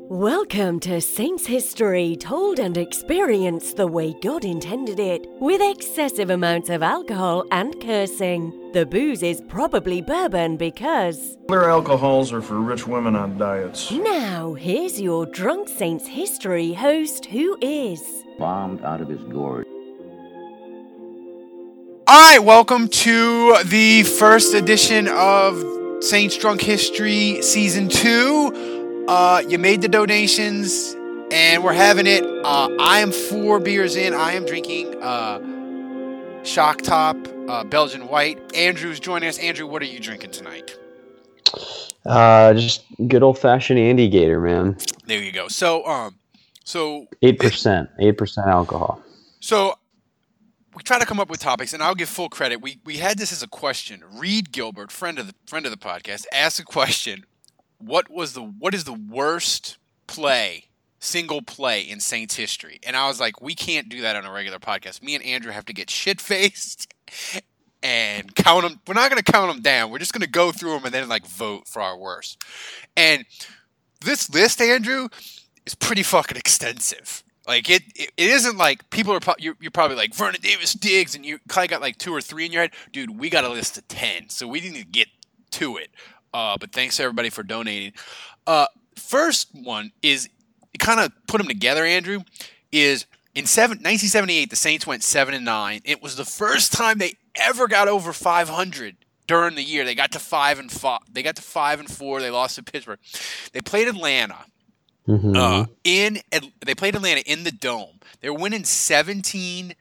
Welcome to Saints History, told and experienced the way God intended it, with excessive amounts of alcohol and cursing. The booze is probably bourbon because... Other alcohols are for rich women on diets. Now, here's your Drunk Saints History host, who is... bombed out of his gourd. Alright, welcome to the first edition of Saints Drunk History Season 2. You made the donations, and we're having it. I am 4 beers in. I am drinking Shock Top Belgian White. Andrew's joining us. Andrew, what are you drinking tonight? Just good old-fashioned Andy Gator, man. There you go. So 8% alcohol. So we try to come up with topics, and I'll give full credit. We had this as a question. Reed Gilbert, friend of the podcast, asked a question. What is the worst single play in Saints history? And I was like, we can't do that on a regular podcast. Me and Andrew have to get shit-faced and count them. We're not going to count them down. We're just going to go through them and then vote for our worst. And this list, Andrew, is pretty fucking extensive. It isn't like people are. You're probably like Vernon Davis Diggs, and you kind of got 2 or 3 in your head, dude. We got a list of 10, so we need to get to it. But thanks to everybody for donating. First one is, kind of put them together, Andrew, is in 1978, the Saints went 7-9. It was the first time they ever got over 500 during the year. They got to 5-5. They got to 5-4. They lost to Pittsburgh. They played Atlanta. Mm-hmm. They played Atlanta in the Dome. They were winning 17-13.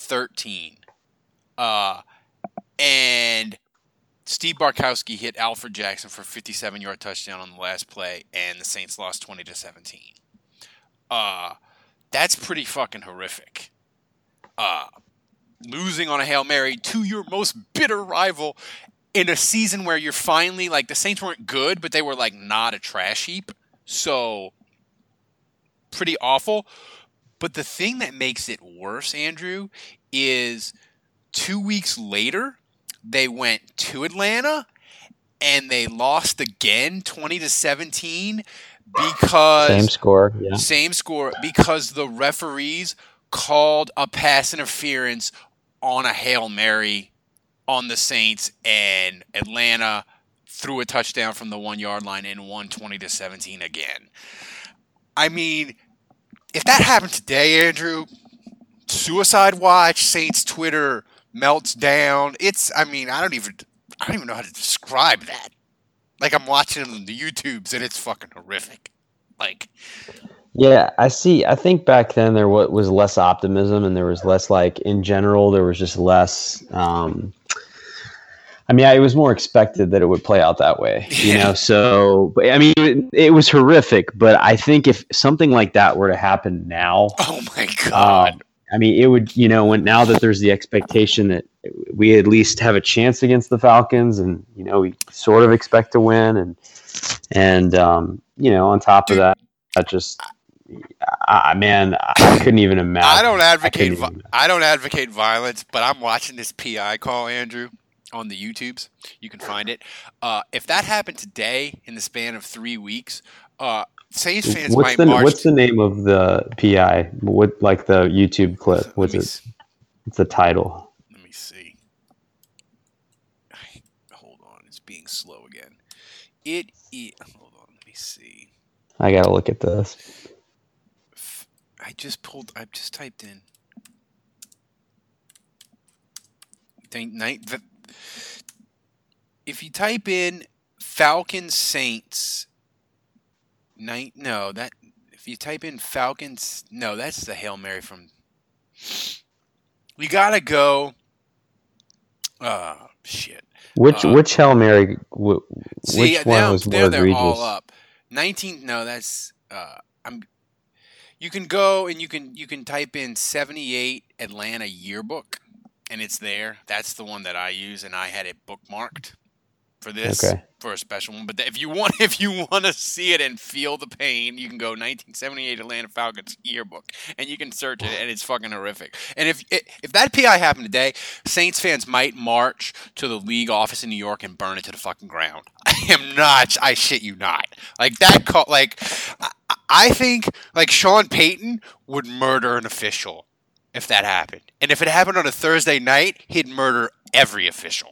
And Steve Bartkowski hit Alfred Jackson for a 57-yard touchdown on the last play, and the Saints lost 20-17. That's pretty fucking horrific. Losing on a Hail Mary to your most bitter rival in a season where you're finally, the Saints weren't good, but they were, not a trash heap. So, pretty awful. But the thing that makes it worse, Andrew, is 2 weeks later, they went to Atlanta and they lost again 20-17 because same score because the referees called a pass interference on a Hail Mary on the Saints, and Atlanta threw a touchdown from the 1-yard line and won 20-17 again. I mean, if that happened today, Andrew, suicide watch, Saints Twitter melts down. I don't even know how to describe that. I'm watching it on the YouTubes and it's fucking horrific. Yeah, I see. I think back then there was less optimism, and there was less in general, there was just less. It was more expected that it would play out that way, So, it was horrific. But I think if something like that were to happen now, oh my God. It would, now that there's the expectation that we at least have a chance against the Falcons, and we sort of expect to win, and on top of that, I couldn't even imagine. I don't advocate violence, but I'm watching this PI call, Andrew, on the YouTubes. You can find it. If that happened today in the span of 3 weeks, Saints fans might march. What's the name of the PI? What the YouTube clip? What's it? What's the title? Let me see. Hold on, it's being slow again. Hold on, let me see. I gotta look at this. I just typed in. If you type in Falcon Saints. If you type in Falcons, no, that's the Hail Mary from. We gotta go. Shit. Which Hail Mary? Which one was more egregious? They're all up. 19. No, that's. You can go and you can type in 78 Atlanta yearbook, and it's there. That's the one that I use, and I had it bookmarked for this. Okay. For a special one, but if you want to see it and feel the pain, you can go 1978 Atlanta Falcons yearbook, and you can search it, and it's fucking horrific. And if that PI happened today, Saints fans might march to the league office in New York and burn it to the fucking ground. I shit you not. That call, I think like Sean Payton would murder an official if that happened. And if it happened on a Thursday night, he'd murder every official.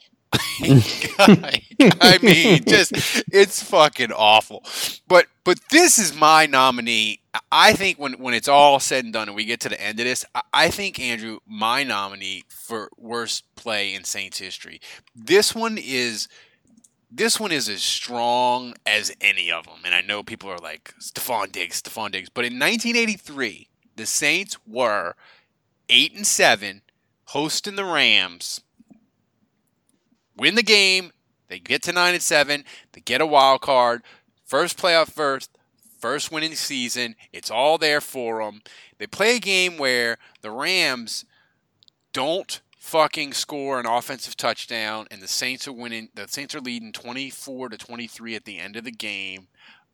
I mean, just it's fucking awful. But this is my nominee. I think when it's all said and done and we get to the end of this, I think, Andrew, my nominee for worst play in Saints history. This one is as strong as any of them. And I know people are like, Stephon Diggs. But in 1983, the Saints were 8-7, hosting the Rams. Win the game, they get to 9-7, they get a wild card, first playoff first winning season. It's all there for them. They play a game where the Rams don't fucking score an offensive touchdown, and the Saints are winning. The Saints are leading 24-23 at the end of the game,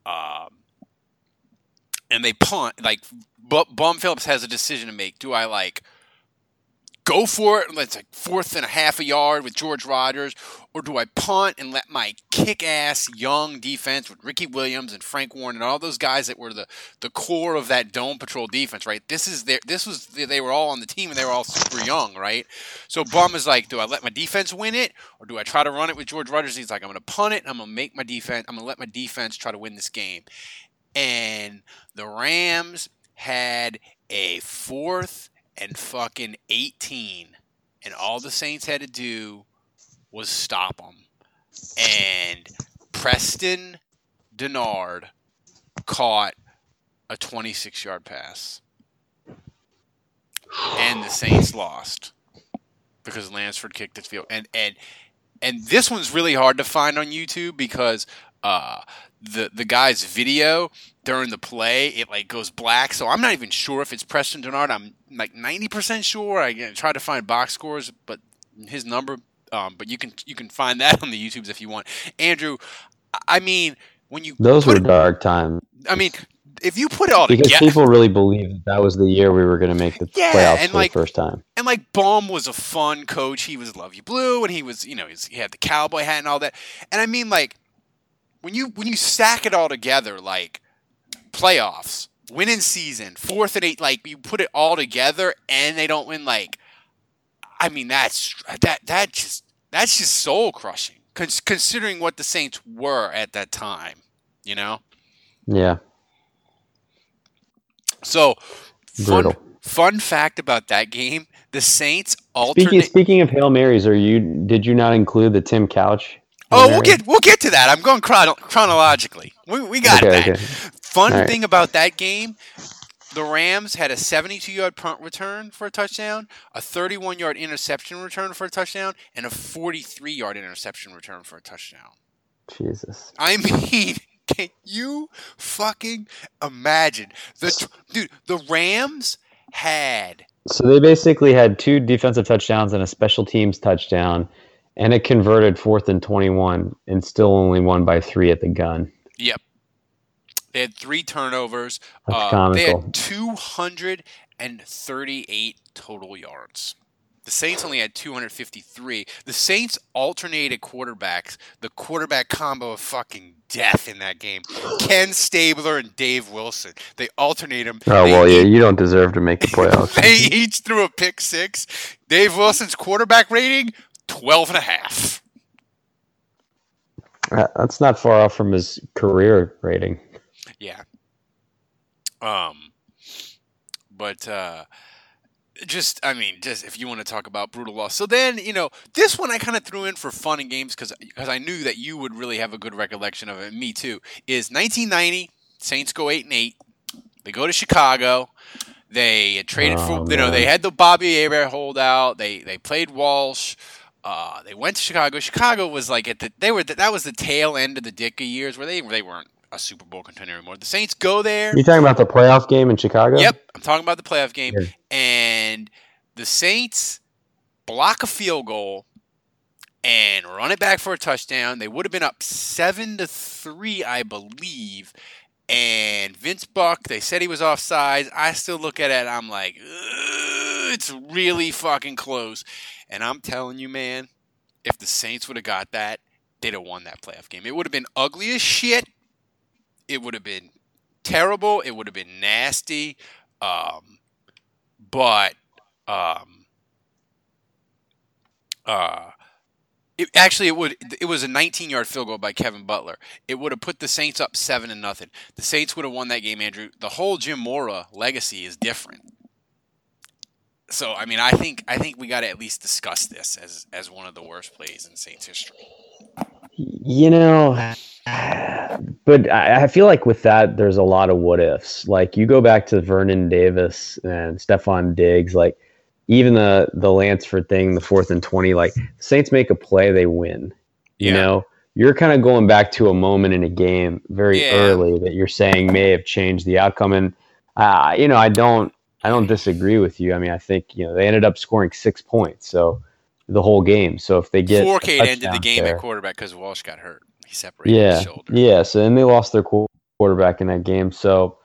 and they punt. Like Bum Phillips has a decision to make. Do I go for it? It's like 4th and a half a yard with George Rodgers, or do I punt and let my kick-ass young defense with Ricky Williams and Frank Warren and all those guys that were the core of that Dome Patrol defense, right? They were all on the team and they were all super young, right? So Bum is like, do I let my defense win it, or do I try to run it with George Rodgers? He's like, I'm going to punt it. And I'm going to let my defense try to win this game. And the Rams had a 4th and fucking 18, and all the Saints had to do was stop them. And Preston Denard caught a 26-yard pass, and the Saints lost because Lansford kicked the field. And this one's really hard to find on YouTube because the guy's video during the play, it goes black, so I'm not even sure if it's Preston Denard. I'm 90% sure. I try to find box scores, but his number. But you can find that on the YouTubes if you want. Andrew, I mean, when you those were dark times. I mean, if you put it all because together, people really believed that was the year we were going to make the playoffs for the first time. And Baum was a fun coach. He was Love You Blue, and he was he had the cowboy hat and all that. And I mean, when you stack it all together, playoffs, winning season, 4th and 8, you put it all together and they don't win, I mean, that's just soul crushing considering what the Saints were at that time, Yeah. So brutal. Fun fact about that game: the Saints Speaking of Hail Marys, did you not include the Tim Couch? Oh, we'll get to that. I'm going chronologically. We got that. Okay. Fun thing about that game, the Rams had a 72-yard punt return for a touchdown, a 31-yard interception return for a touchdown, and a 43-yard interception return for a touchdown. Jesus. I mean, can you fucking imagine? The Rams had... So they basically had 2 defensive touchdowns and a special teams touchdown, and it converted 4th and 21 and still only won by 3 at the gun. Yep. They had 3 turnovers. That's comical. They had 238 total yards. The Saints only had 253. The Saints alternated quarterbacks. The quarterback combo of fucking death in that game. Ken Stabler and Dave Wilson. They alternate them. Oh, you don't deserve to make the playoffs. They each threw a pick 6. Dave Wilson's quarterback rating, 12.5. That's not far off from his career rating. Yeah. But just if you want to talk about brutal loss. So then, this one I kind of threw in for fun and games because I knew that you would really have a good recollection of it. Me too. Is 1990, Saints go 8-8. They go to Chicago. They had traded they had the Bobby Hebert holdout. They played Walsh. They went to Chicago. Chicago was that was the tail end of the Ditka years where they weren't a Super Bowl contender anymore. The Saints go there. You talking about the playoff game in Chicago? Yep, I'm talking about the playoff game. Yeah. And the Saints block a field goal and run it back for a touchdown. They would have been up 7-3, I believe. And Vince Buck, they said he was offsides. I still look at it and I'm like, it's really fucking close. And I'm telling you, man, if the Saints would have got that, they'd have won that playoff game. It would have been ugly as shit. It would have been terrible. It would have been nasty. But it was a 19-yard field goal by Kevin Butler. It would have put the Saints up 7-0. The Saints would have won that game, Andrew. The whole Jim Mora legacy is different. So, I mean, I think we got to at least discuss this as one of the worst plays in Saints history. You know, but I feel like with that, there's a lot of what ifs. Like, you go back to Vernon Davis and Stephon Diggs, like, even the Lansford thing, the 4th and 20, like, Saints make a play, they win. You know, you're kind of going back to a moment in a game very early that you're saying may have changed the outcome. And, you know, I don't disagree with you. I mean, I think, you know, they ended up scoring 6 points, so the whole game. So if they get Fourcade ended the game at quarterback because Walsh got hurt. He separated his shoulder. Yeah. So then they lost their quarterback in that game. So,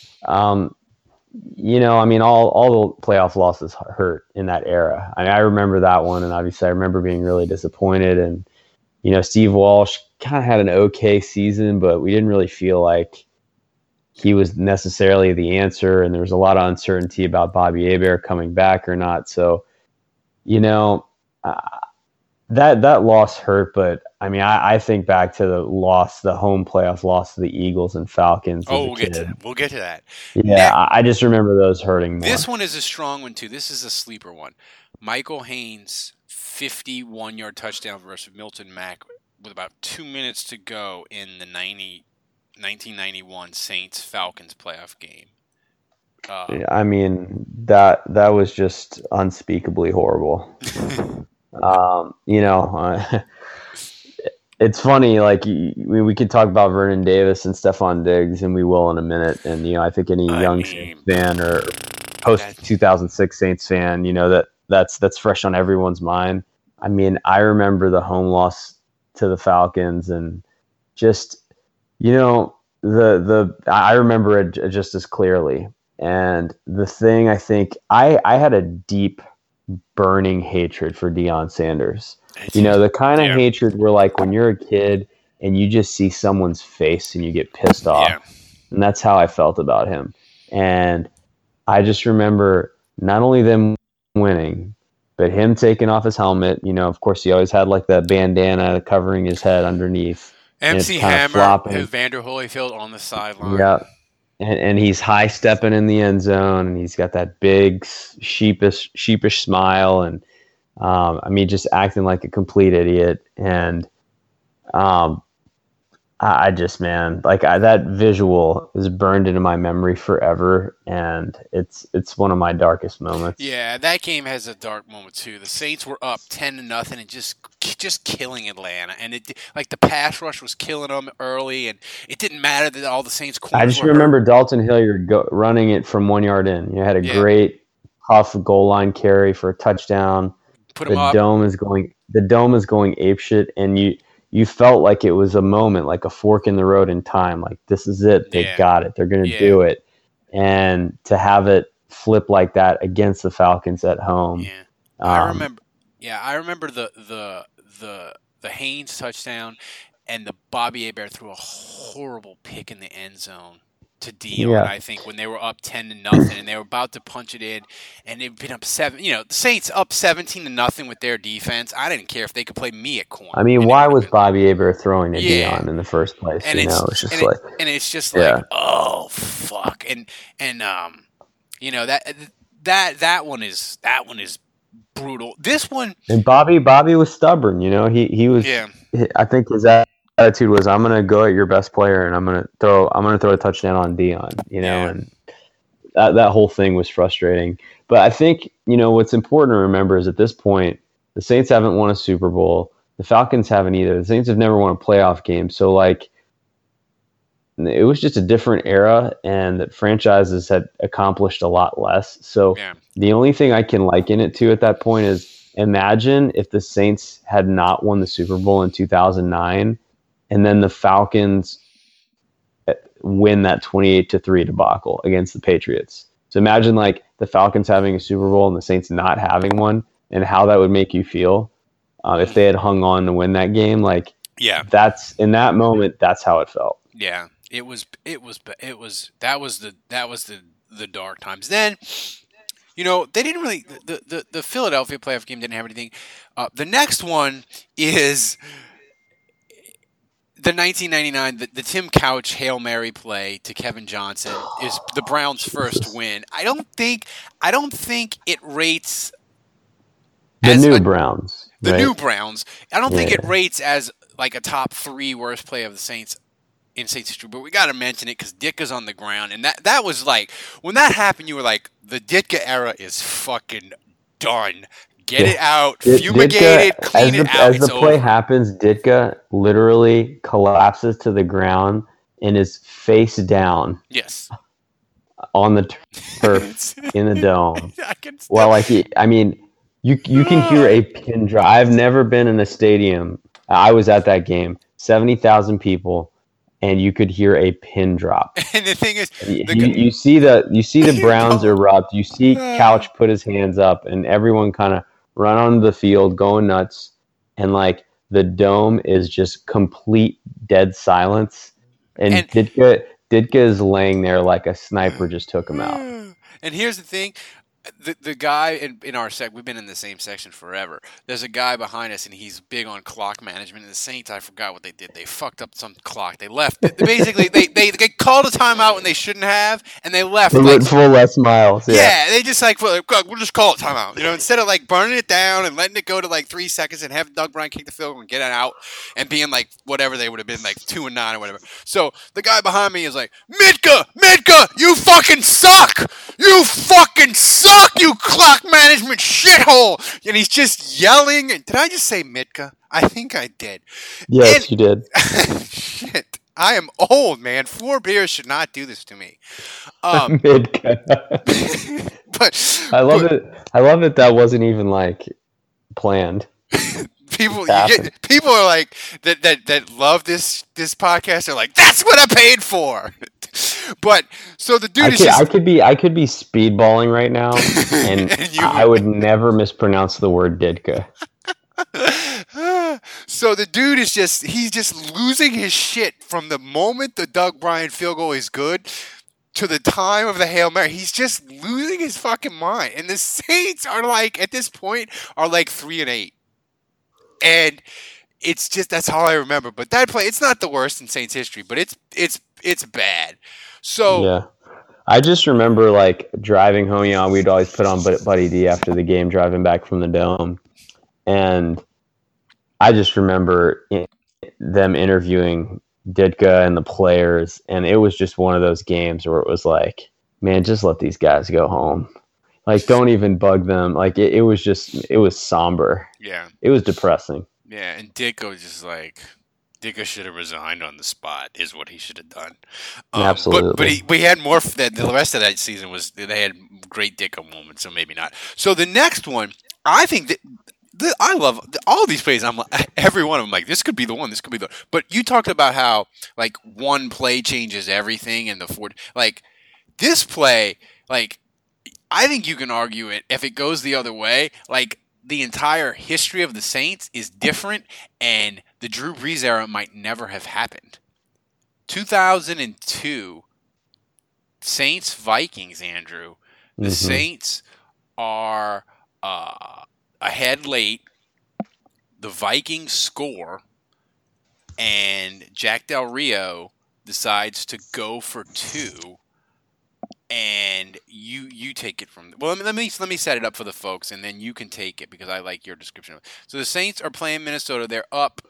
you know, I mean, all the playoff losses hurt in that era. I mean, I remember that one, and obviously I remember being really disappointed. And, you know, Steve Walsh kind of had an okay season, but we didn't really feel like he was necessarily the answer, and there was a lot of uncertainty about Bobby Hebert coming back or not. So, you know, that loss hurt, but I mean, I think back to the home playoff loss to the Eagles and Falcons. Oh, we'll get to that. Yeah, now, I just remember those hurting more. This one is a strong one too. This is a sleeper one. Michael Haynes, 51-yard touchdown versus Milton Mack with about 2 minutes to go in the 1991 Saints-Falcons playoff game. I mean, that was just unspeakably horrible. You know, it's funny, like, we could talk about Vernon Davis and Stephon Diggs, and we will in a minute. And, you know, I think any young Saints fan or post-2006 Saints fan, you know, that's fresh on everyone's mind. I mean, I remember the home loss to the Falcons, and just, you know, I remember it just as clearly. And the thing, I think, I had a deep, burning hatred for Deion Sanders. You know, the kind of hatred where, like, when you're a kid and you just see someone's face and you get pissed off. Yeah. And that's how I felt about him. And I just remember not only them winning, but him taking off his helmet. You know, of course, he always had, like, that bandana covering his head underneath. MC Hammer, Vander Holyfield on the sideline. Yeah. And he's high stepping in the end zone, and he's got that big sheepish smile, and I mean, just acting like a complete idiot. And I just, man, like, that visual is burned into my memory forever, and it's one of my darkest moments. Yeah, that game has a dark moment too. The Saints were up 10-0 and just killing Atlanta, and it, like, the pass rush was killing them early, and it didn't matter that all the Saints corners I just remember Dalton Hilliard running it from 1 yard in. You had a great tough goal line carry for a touchdown. The dome is going apeshit, and you felt like it was a moment, like a fork in the road in time. Like, this is it. They got it. They're going to do it. And to have it flip like that against the Falcons at home. Yeah. I remember the Haynes touchdown, and the Bobby Hebert threw a horrible pick in the end zone to Deion, I think, when they were up 10-0 and they were about to punch it in, and they've been up 7. You know, the Saints up 17-0 with their defense. I didn't care if they could play me at corner. I mean, why was Bobby Hebert throwing to Deion in the first place? And it's just like, oh fuck, and you know, that one is brutal. This one, and Bobby was stubborn. You know, he was. Yeah. I think his attitude was, I'm gonna go at your best player, and I'm gonna throw a touchdown on Deion. You know, and that whole thing was frustrating. But I think, you know, what's important to remember is at this point, the Saints haven't won a Super Bowl. The Falcons haven't either. The Saints have never won a playoff game. So, like, it was just a different era, and that franchises had accomplished a lot less. So the only thing I can liken it to at that point is, imagine if the Saints had not won the Super Bowl in 2009, and then the Falcons win that 28-3 debacle against the Patriots. So imagine, like, the Falcons having a Super Bowl and the Saints not having one, and how that would make you feel if they had hung on to win that game. Like, that's in that moment, that's how it felt. Yeah. It was that was the dark times. Then, they didn't really the Philadelphia playoff game didn't have anything. The next one is the 1999 the Tim Couch Hail Mary play to Kevin Johnson is the Browns' first win. I don't think it rates the new Browns. The right? new Browns. I don't think it rates as like a top 3 worst play of the Saints in Saints history, but we got to mention it because Ditka's on the ground, and that was like when that happened. You were like, the Ditka era is fucking done. Get it out, fumigate it, clean it out. As the play happens, Ditka literally collapses to the ground and is face down. Yes. On the turf in the dome. You can hear a pin drop. I've never been in a stadium. I was at that game. 70,000 people, and you could hear a pin drop. And the thing is, you see the Browns erupt. You see Couch put his hands up, and everyone kind of run onto the field, going nuts, and like the dome is just complete dead silence. And Ditka is laying there like a sniper just took him out. And here's the thing. The guy in our sec, we've been in the same section forever. There's a guy behind us, and he's big on clock management. And the Saints, I forgot what they did. They fucked up some clock. They left. Basically, they called a timeout when they shouldn't have, and they left. They went full less miles. Yeah, they just we'll just call it timeout. Instead of like burning it down and letting it go to like 3 seconds and have Doug Bryan kick the field goal and get it out and being like whatever they would have been like 2-9 or whatever. So the guy behind me is like, Mitka, you fucking suck. You fucking suck, you clock management shithole! And he's just yelling. Did I just say Mitka? I think I did. Yes, you did. Shit. I am old, man. 4 beers should not do this to me. Mitka. I love it that wasn't even like planned. People are like that love this podcast are like, that's what I paid for. But so the dude I could be speedballing right now, and I would never mispronounce the word Ditka. So the dude is he's just losing his shit from the moment the Doug Bryan field goal is good to the time of the Hail Mary. He's just losing his fucking mind. And the Saints are like, at this point, are like 3-8. And it's just, that's all I remember. But that play, it's not the worst in Saints history, but it's bad. So yeah, I just remember like driving home. We'd always put on Buddy D after the game, driving back from the dome, and I just remember them interviewing Ditka and the players, and it was just one of those games where it was like, man, just let these guys go home. Like, don't even bug them. Like, it was somber. Yeah. It was depressing. Yeah, and Ditka was just like, Ditka should have resigned on the spot, is what he should have done. Absolutely. But we had more. The rest of that season they had great Ditka moments, so maybe not. So the next one, I think that I love all these plays. I'm like, every one of them, like, this could be the one. This could be the. But you talked about how like one play changes everything, and like this play, like I think you can argue it if it goes the other way, like. The entire history of the Saints is different, and the Drew Brees era might never have happened. 2002, Saints-Vikings, Andrew. The Saints are ahead late. The Vikings score, and Jack Del Rio decides to go for 2. And you take it from. Well, let me set it up for the folks, and then you can take it because I like your description of it. So the Saints are playing Minnesota. They're up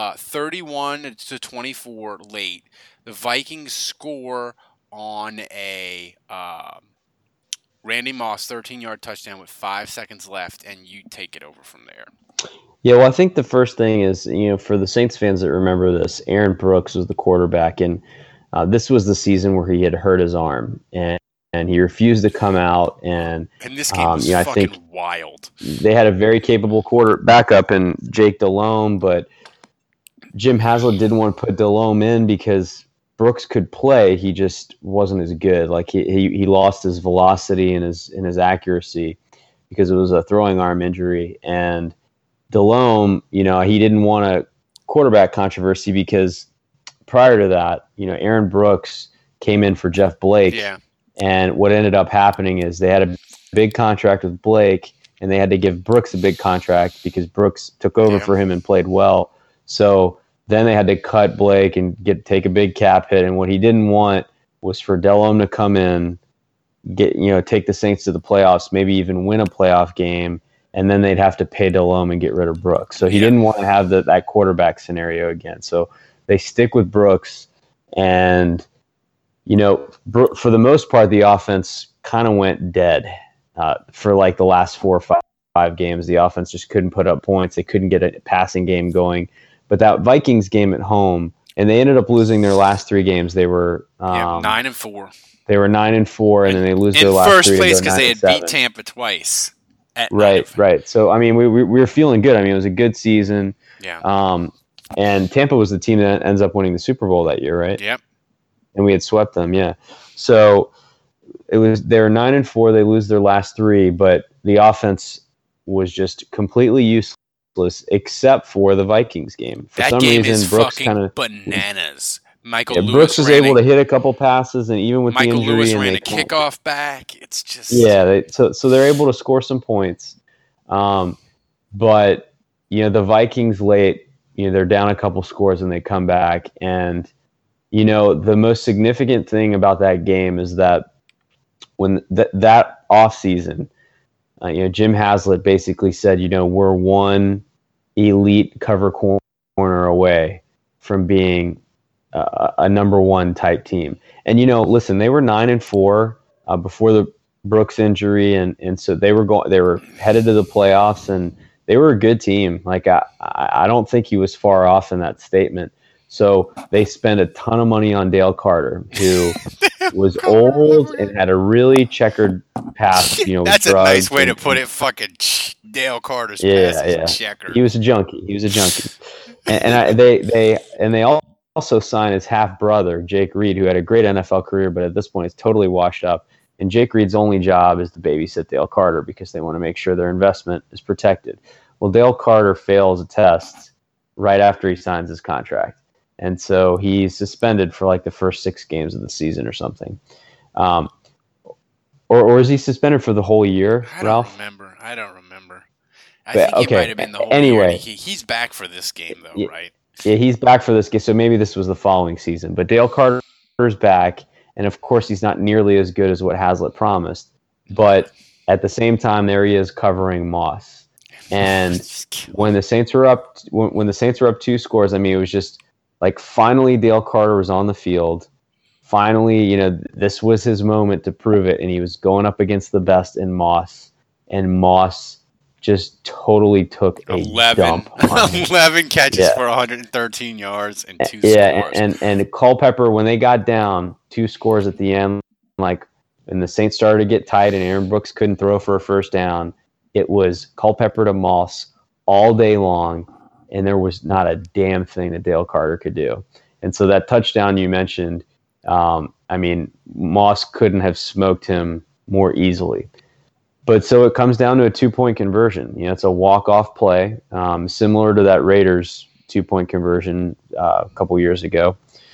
31-24 late. The Vikings score on a Randy Moss 13-yard touchdown with 5 seconds left, and you take it over from there. Yeah, well, I think the first thing is, for the Saints fans that remember this, Aaron Brooks was the quarterback, and this was the season where he had hurt his arm, and he refused to come out. And this game was fucking wild. They had a very capable backup in Jake Delhomme, but Jim Haslett didn't want to put Delhomme in because Brooks could play. He just wasn't as good. Like he lost his velocity and his accuracy because it was a throwing arm injury. And Delhomme, he didn't want a quarterback controversy because prior to that, Aaron Brooks came in for Jeff Blake. Yeah. And what ended up happening is they had a big contract with Blake, and they had to give Brooks a big contract because Brooks took over for him and played well. So then they had to cut Blake and take a big cap hit. And what he didn't want was for Delhomme to come in, take the Saints to the playoffs, maybe even win a playoff game, and then they'd have to pay Delhomme and get rid of Brooks. So he didn't want to have that quarterback scenario again. So they stick with Brooks, and for the most part, the offense kind of went dead for like the last 4 or 5 games. The offense just couldn't put up points. They couldn't get a passing game going. But that Vikings game at home, and they ended up losing their last 3 games. They were 9-4. They were 9-4, and then they lose their last 3. In first place because they had beat Tampa twice. Right. So I mean, we were feeling good. I mean, it was a good season. Yeah. And Tampa was the team that ends up winning the Super Bowl that year, right? Yep. And we had swept them, yeah. So they were 9-4. They lose their last 3, but the offense was just completely useless except for the Vikings game. For that some game reason, is Brooks fucking bananas. Michael Lewis Brooks was able to hit a couple passes, and even with Michael the injury, Lewis and ran a kickoff back. It's just so they're able to score some points. But the Vikings late, they're down a couple scores and they come back, and the most significant thing about that game is that when that offseason, Jim Haslett basically said, we're one elite cover corner away from being a number 1 type team. And, listen, they were 9-4 before the Brooks injury. And so they were headed to the playoffs, and they were a good team. Like, I don't think he was far off in that statement. So they spent a ton of money on Dale Carter, who was old and had a really checkered past. That's a nice way to put it. Fucking Dale Carter's past is checkered. He was a junkie. And they also signed his half brother, Jake Reed, who had a great NFL career, but at this point is totally washed up. And Jake Reed's only job is to babysit Dale Carter because they want to make sure their investment is protected. Well, Dale Carter fails a test right after he signs his contract. And so he's suspended for like the first 6 games of the season or something. Or is he suspended for the whole year, Ralph? I don't remember. I think he might have been the whole year. He's back for this game, though, right? Yeah, he's back for this game. So maybe this was the following season. But Dale Carter's back. And, of course, he's not nearly as good as what Haslett promised. But at the same time, there he is covering Moss. And when the Saints were up, when the Saints were up 2 scores, I mean, it was just like finally Dale Carter was on the field. Finally, this was his moment to prove it, and he was going up against the best in Moss, and Moss just totally took a dump on him. 11 catches for 113 yards and 2 scores. And Culpepper, when they got down 2 scores at the end, like when the Saints started to get tight and Aaron Brooks couldn't throw for a first down, it was Culpepper to Moss all day long, and there was not a damn thing that Dale Carter could do. And so that touchdown you mentioned, I mean, Moss couldn't have smoked him more easily. But so it comes down to a 2-point conversion. It's a walk-off play, similar to that Raiders 2-point conversion a couple years ago.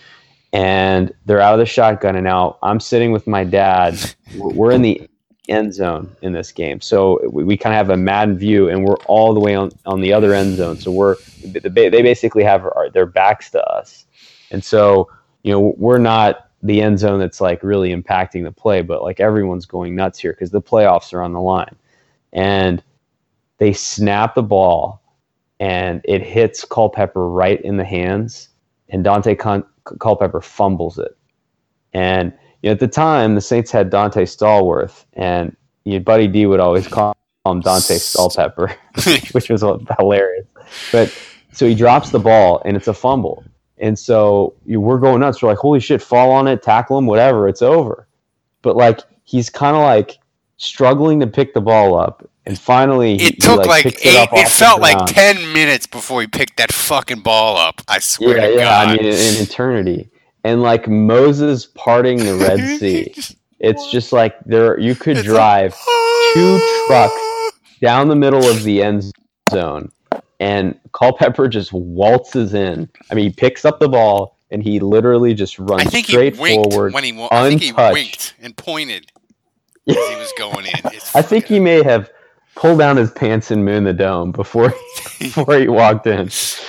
And they're out of the shotgun, and now I'm sitting with my dad. We're in the end zone in this game. So we kind of have a Madden view, and we're all the way on the other end zone. So they basically have their backs to us. And so, we're not the end zone that's like really impacting the play, but like everyone's going nuts here because the playoffs are on the line. And they snap the ball, and it hits Culpepper right in the hands, and Dante Culpepper fumbles it. And at the time, the Saints had Dante Stallworth, and Buddy D would always call him Dante Stallpepper, which was hilarious. But so he drops the ball, and it's a fumble. And so we're going nuts. We're like, holy shit, fall on it, tackle him, whatever, it's over. But like he's kind of like struggling to pick the ball up. And finally, it felt like 10 minutes before he picked that fucking ball up. I swear to God. Yeah, I mean, an eternity. And like Moses parting the Red Sea. It's just like you could drive 2 trucks down the middle of the end zone, and Culpepper just waltzes in. I mean, he picks up the ball, and he literally just runs I think straight he winked forward. when I think he untouched. winked and pointed as he was going in. I think he may have pulled down his pants and mooned the dome before he walked in.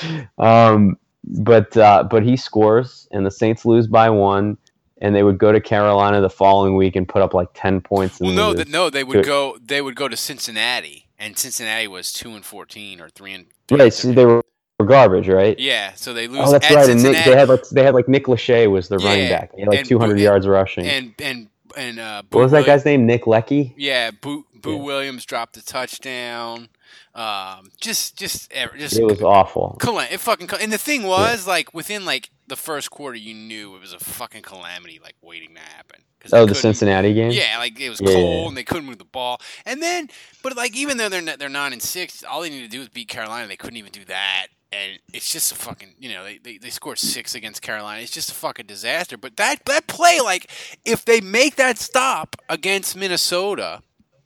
But he scores, and the Saints lose by 1, and they would go to Carolina the following week and put up like 10 points. They would go. They would go to Cincinnati, and Cincinnati was 2-14 or 3-13. Right, so they were garbage, right? Yeah, so they lose. Oh, that's at right. Cincinnati. And they had like Nick Lachey was the running back. He had like 200 yards rushing. And what was that guy's name? Nick Leckie? Yeah, Boo Williams dropped a touchdown. Just it was awful. It fucking and the thing was like within like the first quarter, you knew it was a fucking calamity like waiting to happen. Oh, the Cincinnati game. Yeah, like it was cold and they couldn't move the ball. And then, but like even though they're 9-6, all they needed to do was beat Carolina. They couldn't even do that. And it's just a fucking, they scored 6 against Carolina. It's just a fucking disaster. But that play, like, if they make that stop against Minnesota,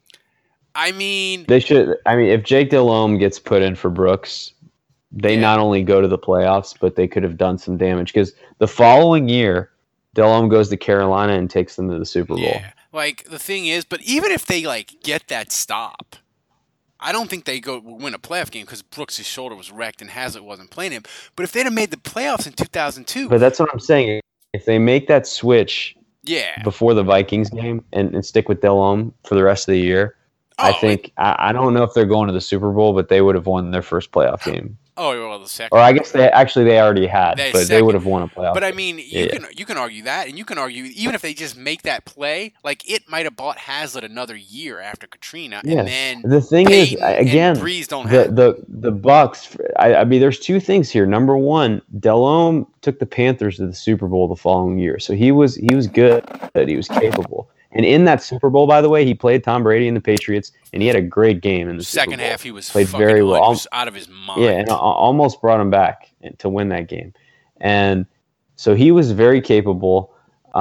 I mean... They should, if Jake Delhomme gets put in for Brooks, they not only go to the playoffs, but they could have done some damage. Because the following year, Delhomme goes to Carolina and takes them to the Super Bowl. Yeah, like, the thing is, but even if they, like, get that stop... I don't think they win a playoff game because Brooks' shoulder was wrecked and Hazlitt wasn't playing him. But if they'd have made the playoffs in 2002... But that's what I'm saying. If they make that switch before the Vikings game and stick with Delhomme for the rest of the year, I think... I don't know if they're going to the Super Bowl, but they would have won their first playoff game. Oh, well, the second. Or I guess they already had, they would have won a playoff. But I mean, you can argue that, and you can argue even if they just make that play, like it might have bought Hazlitt another year after Katrina, and then the thing Payton is, again, and Breeze don't have the Bucks. I mean, there's two things here. Number one, Delhomme took the Panthers to the Super Bowl the following year, so he was good, he was capable. And in that Super Bowl, by the way, he played Tom Brady and the Patriots, and he had a great game in the second Super Bowl. half. He was played very well, he was out of his mind. Yeah, and almost brought him back to win that game. And so he was very capable.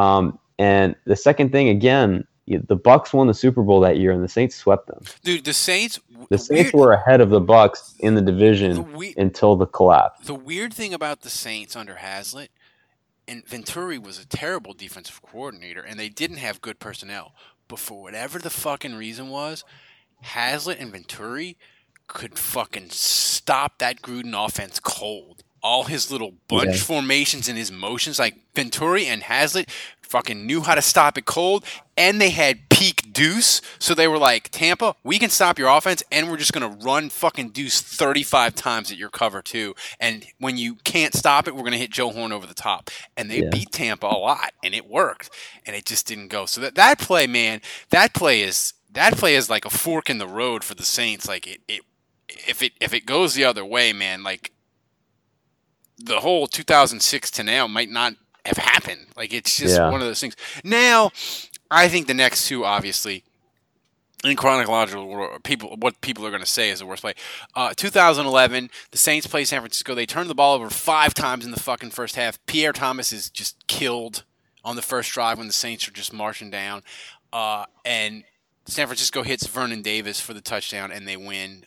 And the second thing, again, the Bucks won the Super Bowl that year, and the Saints swept them. Dude, the Saints were ahead of the Bucks in the division until the collapse. The weird thing about the Saints under Hazlitt. And Venturi was a terrible defensive coordinator, and they didn't have good personnel. But for whatever the fucking reason was, Hazlitt and Venturi could fucking stop that Gruden offense cold. All his little bunch formations and his motions, like Venturi and Hazlitt fucking knew how to stop it cold, and they had peak deuce, so they were like, Tampa, we can stop your offense, and we're just going to run fucking deuce 35 times at your cover, too, and when you can't stop it, we're going to hit Joe Horn over the top, and they beat Tampa a lot, and it worked, and it just didn't go, so that play, man, that play is like a fork in the road for the Saints, like, if it goes the other way, man, like, the whole 2006 to now might not have happened. Like, it's just one of those things. Now, I think the next two, obviously, in chronological order, what people are going to say is the worst play. 2011, the Saints play San Francisco. They turn the ball over 5 times in the fucking first half. Pierre Thomas is just killed on the first drive when the Saints are just marching down. And San Francisco hits Vernon Davis for the touchdown, and they win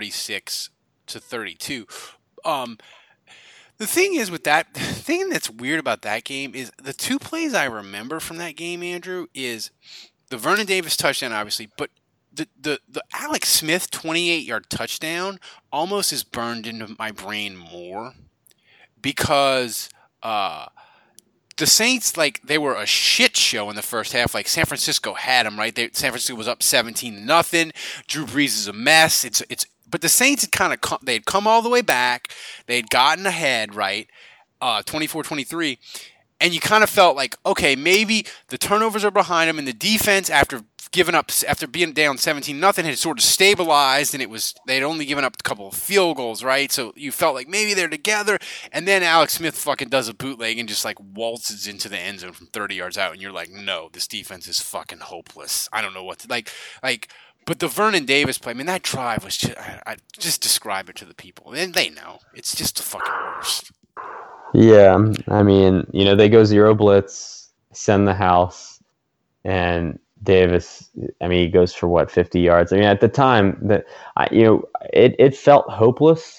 36-32. The thing is with that, the thing that's weird about that game is the 2 plays I remember from that game, Andrew, is the Vernon Davis touchdown, obviously, but the Alex Smith 28-yard touchdown almost is burned into my brain more because the Saints, like, they were a shit show in the first half. Like, San Francisco had them, right? San Francisco was up 17-0. Drew Brees is a mess. But the Saints had they'd come all the way back. They'd gotten ahead, right? 24-23. And you kind of felt like, okay, maybe the turnovers are behind them, and the defense, after being down 17-0, had sort of stabilized, and they'd only given up a couple of field goals, right? So you felt like maybe they're together, and then Alex Smith fucking does a bootleg and just like waltzes into the end zone from 30 yards out, and you're like, no, this defense is fucking hopeless. I don't know what to like. But the Vernon Davis play, I mean, that drive was just, I just describe it to the people. And they know. It's just the fucking worst. Yeah, I mean, they go 0 blitz, send the house, and Davis, I mean, he goes for 50 yards. I mean, at the time, it felt hopeless,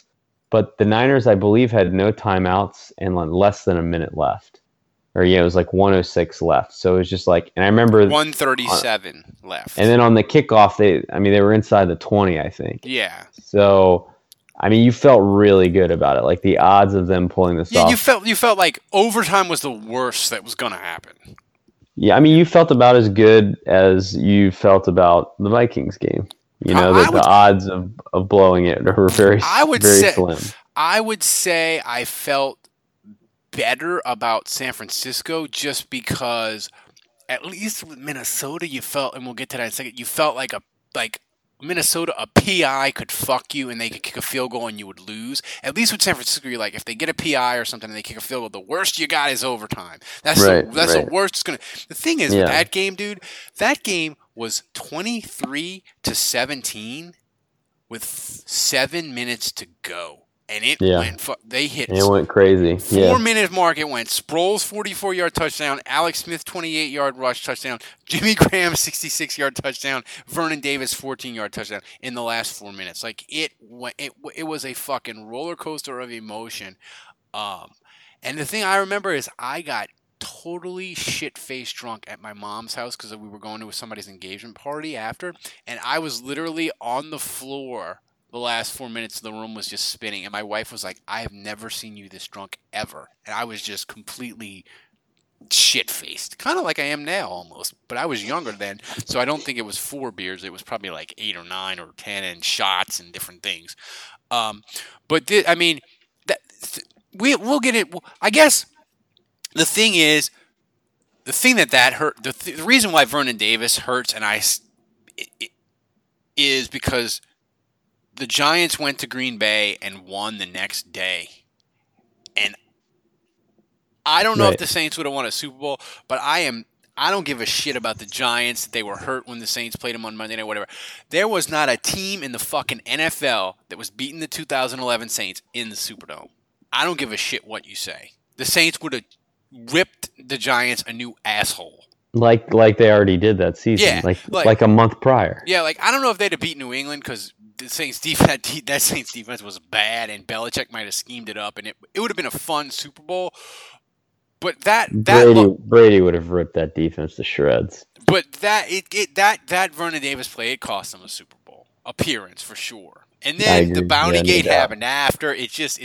but the Niners, I believe, had no timeouts and less than a minute left. Or it was like 1:06 left. So it was just like, and I remember 1:37 left. And then on the kickoff, they were inside the 20, I think. Yeah. So, I mean, you felt really good about it. Like the odds of them pulling this off. You felt like overtime was the worst that was going to happen. Yeah, I mean, you felt about as good as you felt about the Vikings game. The odds of blowing it were very slim. I would say I felt better about San Francisco just because at least with Minnesota you felt, and we'll get to that in a second, you felt like Minnesota, a PI could fuck you and they could kick a field goal and you would lose. At least with San Francisco, you're like, if they get a PI or something and they kick a field goal, the worst you got is overtime. That's the worst it's gonna. The thing is with that game, dude, that game was 23-17 with 7 minutes to go. And it went. They hit. It went crazy. 4 minute mark. It went. Sproles 44-yard touchdown. Alex Smith 28-yard rush touchdown. Jimmy Graham 66-yard touchdown. Vernon Davis 14-yard touchdown in the last 4 minutes. Like it was a fucking roller coaster of emotion. And the thing I remember is I got totally shit-faced drunk at my mom's house because we were going to somebody's engagement party after, and I was literally on the floor. The last 4 minutes, the room was just spinning, and my wife was like, I have never seen you this drunk ever. And I was just completely shit-faced, kind of like I am now almost, but I was younger then, so I don't think it was 4 beers. It was probably like 8 or 9 or 10 and shots and different things. We'll get it. I guess the thing is, the thing that hurt, the reason why Vernon Davis hurts is because the Giants went to Green Bay and won the next day. And I don't know if the Saints would have won a Super Bowl, but I don't give a shit about the Giants. They were hurt when the Saints played them on Monday night, whatever. There was not a team in the fucking NFL that was beating the 2011 Saints in the Superdome. I don't give a shit what you say. The Saints would have ripped the Giants a new asshole. Like they already did that season. Yeah, like a month prior. Yeah, I don't know if they'd have beat New England because the Saints defense was bad, and Belichick might have schemed it up, and it would have been a fun Super Bowl. But Brady would have ripped that defense to shreds. But that Vernon Davis play, it cost them a Super Bowl appearance for sure. And then the Bounty Gate happened after. It just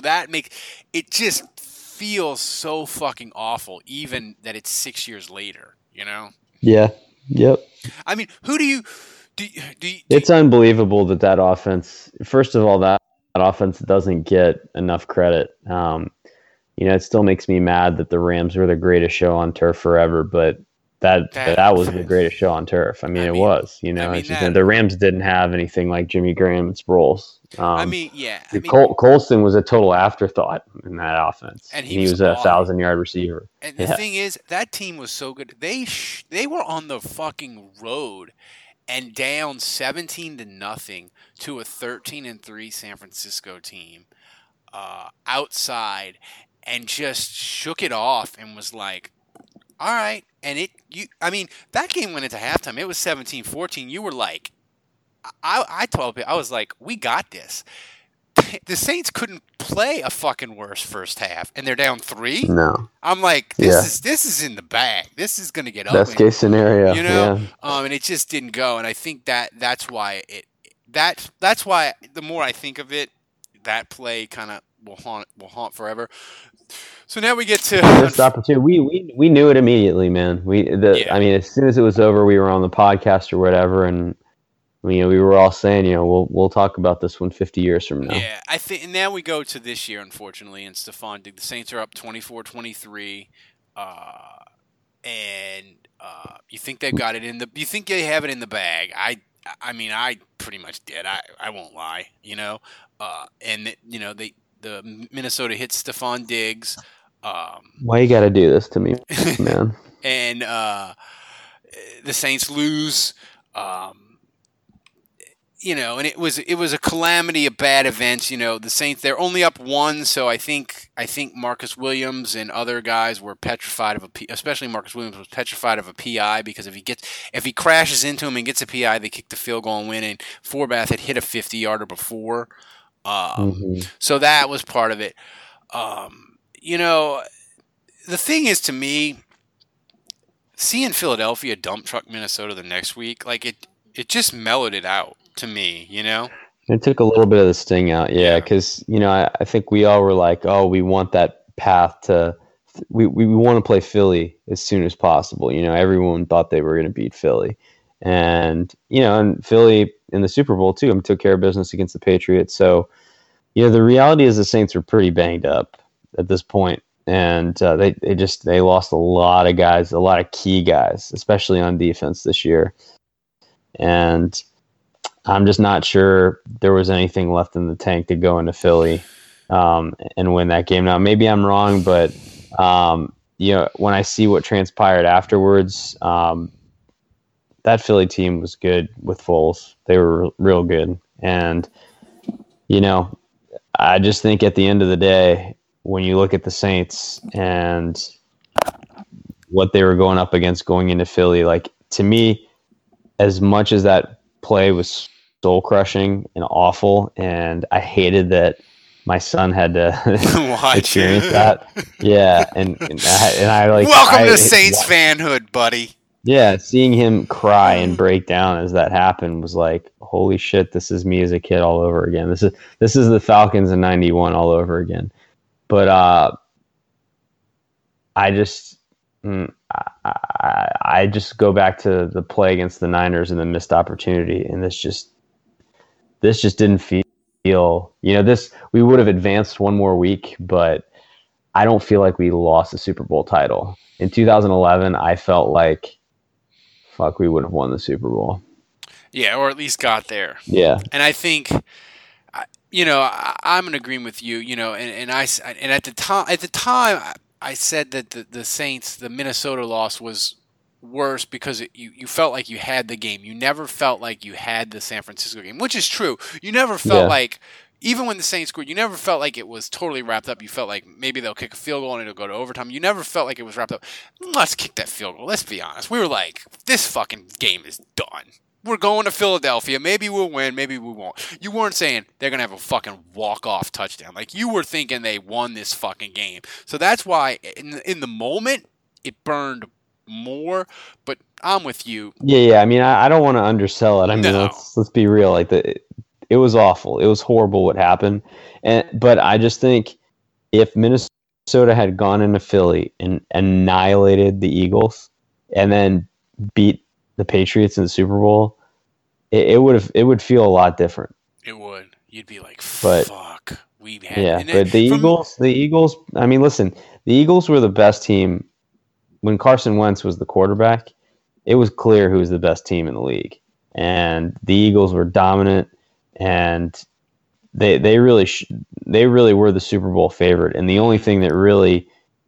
feels so fucking awful, even that it's 6 years later. Yeah. Yep. I mean, who do you? It's unbelievable that offense. First of all, that offense doesn't get enough credit. It still makes me mad that the Rams were the greatest show on turf forever, but that was the greatest show on turf. It was. The Rams didn't have anything like Jimmy Graham and Sproles. Colston was a total afterthought in that offense, and he was a 1,000-yard receiver. And the thing is, that team was so good. They were on the fucking road and down 17-0 to a 13-3 San Francisco team outside, and just shook it off and was like, all right. And that game went into halftime. It was 17-14. You were like, I told people, I was like, we got this. The Saints couldn't play a fucking worse first half, and they're down 3. No, I'm like, this is in the bag. This is going to get best case scenario, and it just didn't go. And I think that's why that's why the more I think of it, that play kind of will haunt forever. So now we get to missed opportunity. We knew it immediately, man. As soon as it was over, we were on the podcast or whatever, and we were all saying, we'll talk about this one 50 years from now. Yeah, I think. And now we go to this year, unfortunately, and Stephon Diggs. The Saints are up 24-23, and you think they've got it you think they have it in the bag? I pretty much did. I won't lie, the Minnesota hits Stephon Diggs. Why you got to do this to me, man? And the Saints lose. And it was a calamity of bad events. The Saints, they're only up 1, so I think Marcus Williams and other guys were petrified of especially Marcus Williams was petrified of a PI, because if he crashes into him and gets a PI, they kick the field goal and win. And Forbath had hit a 50-yarder before. So that was part of it. You know, the thing is, to me, seeing Philadelphia dump truck Minnesota the next week, like it just mellowed it out to me, you know? It took a little bit of the sting out, yeah, because, you know, I think we all were like, oh, we want that path to we want to play Philly as soon as possible. You know, everyone thought they were going to beat Philly. And, you know, and Philly in the Super Bowl, too, took care of business against the Patriots. So, you know, the reality is the Saints are pretty banged up at this point. And they lost a lot of guys, a lot of key guys, especially on defense this year. And I'm just not sure there was anything left in the tank to go into Philly and win that game. Now, maybe I'm wrong, but, you know, when I see what transpired afterwards, that Philly team was good with Foles. They were real good. And, you know, I just think at the end of the day, when you look at the Saints and what they were going up against going into Philly, like, to me, as much as that play was soul crushing and awful, and I hated that my son had to experience that. Yeah. And I like, welcome to Saints fanhood, buddy. Yeah, seeing him cry and break down as that happened was like, holy shit, this is me as a kid all over again. This is the Falcons in '91 all over again. But I just go back to the play against the Niners and the missed opportunity, and this just didn't feel, you know, we would have advanced one more week, but I don't feel like we lost the Super Bowl title. In 2011, I felt like, fuck, we would have won the Super Bowl. Yeah, or at least got there. Yeah. And I think, you know, I'm in agreement with you, you know, and at the time I said that the Saints, the Minnesota loss was worse because you felt like you had the game. You never felt like you had the San Francisco game, which is true. You never felt like, even when the Saints scored, you never felt like it was totally wrapped up. You felt like maybe they'll kick a field goal and it'll go to overtime. You never felt like it was wrapped up. Let's kick that field goal. Let's be honest. We were like, this fucking game is done. We're going to Philadelphia. Maybe we'll win. Maybe we won't. You weren't saying they're going to have a fucking walk-off touchdown. Like, you were thinking they won this fucking game. So that's why in the moment, it burned more. But I'm with you. Yeah. I mean, I don't want to undersell it. I mean, let's be real. Like, it was awful. It was horrible what happened. But I just think if Minnesota had gone into Philly and annihilated the Eagles and then beat the Patriots in the Super Bowl, it would feel a lot different. It would. You'd be like, fuck. We had. Yeah, but the Eagles. I mean, listen, the Eagles were the best team when Carson Wentz was the quarterback. It was clear who was the best team in the league, and the Eagles were dominant. And they really were the Super Bowl favorite. And the only thing that really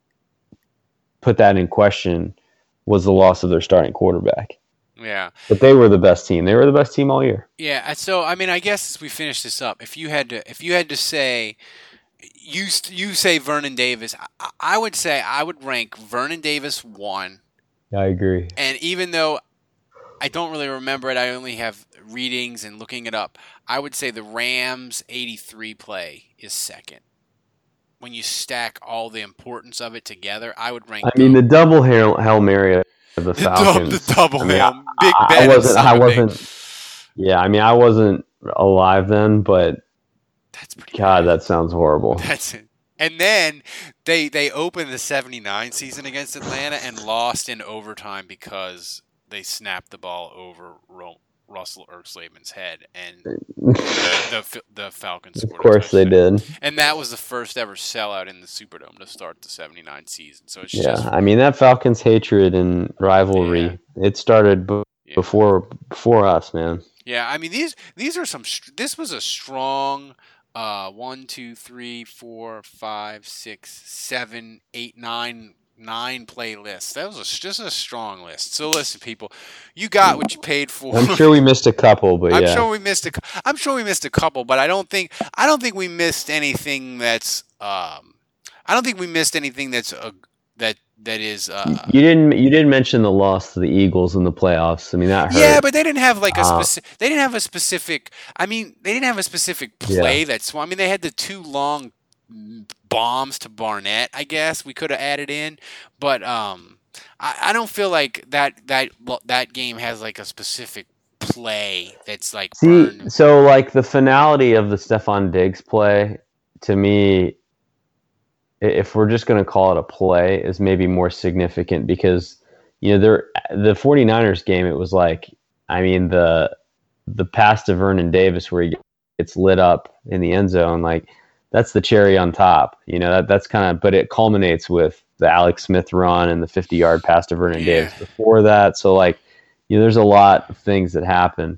put that in question was the loss of their starting quarterback. Yeah. But they were the best team. They were the best team all year. Yeah. So, I mean, I guess as we finish this up, if you had to say, you say Vernon Davis, I would say I would rank Vernon Davis 1. I agree. And even though I don't really remember it, I only have readings and looking it up, I would say the Rams 83 play is second. When you stack all the importance of it together, I would rank. I mean, the double Hail Mary of the Falcons. The double Hail. Big Ben. I wasn't. Yeah, I mean, I wasn't alive then, but that's pretty. God, that sounds horrible. That's it. And then they opened the 79 season against Atlanta and lost in overtime because they snapped the ball over Russell Ertzlaman's head, and the Falcons scored. Of course they did. And that was the first ever sellout in the Superdome to start the 79 season. So it's I mean, that Falcons hatred and rivalry, it started before us, man. Yeah, I mean, these are some. This was a strong 1, 2, 3, 4, 5, 6, 7, 8, 9 play list. That was just a strong list. So listen, people, you got what you paid for. I'm sure we missed a couple, but I'm sure we missed a couple, but I don't think we missed anything that's. I don't think we missed anything that that is. You didn't mention the loss to the Eagles in the playoffs. I mean, that hurt. Yeah, but they didn't have like a specific. They didn't have a specific. I mean, they didn't have a specific play that's. I mean, they had the 2 long bombs to Barnett. I guess we could have added in, but I don't feel like that game has like a specific play that's like. See, so like the finality of the Stefon Diggs play, to me, if we're just going to call it a play, is maybe more significant because, you know, the 49ers game, it was like, I mean, the pass to Vernon Davis where he gets lit up in the end zone, like that's the cherry on top, you know, that's kind of, but it culminates with the Alex Smith run and the 50-yard pass to Vernon Davis before that. So like, you know, there's a lot of things that happen.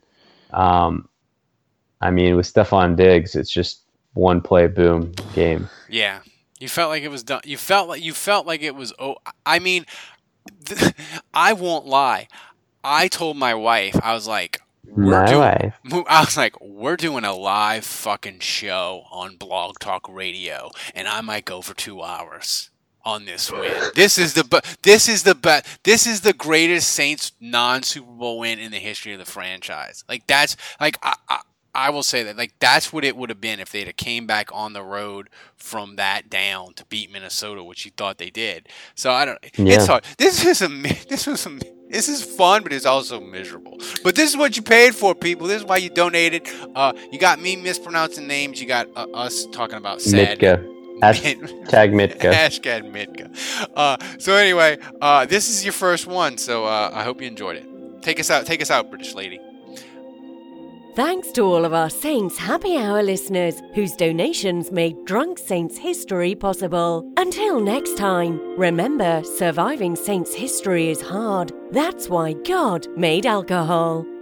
I mean, with Stefon Diggs, it's just one play, boom, game. Yeah. You felt like it was done. You felt like it was. Oh, I mean, I won't lie. I told my wife, I was like, we're doing a live fucking show on Blog Talk Radio, and I might go for 2 hours on this win. This is the greatest Saints non-Super Bowl win in the history of the franchise. Like that's like I will say that, like, that's what it would have been if they'd have came back on the road from that down to beat Minnesota, which you thought they did. So I don't. Yeah. It's hard. This is fun, but it's also miserable. But this is what you paid for, people. This is why you donated. You got me mispronouncing names. You got us talking about sad. Mitka. Hashtag Mitka. Hashtag Mitka. So anyway, this is your first one. So I hope you enjoyed it. Take us out, British lady. Thanks to all of our Saints Happy Hour listeners whose donations made Drunk Saints history possible. Until next time, remember, surviving Saints history is hard. That's why God made alcohol.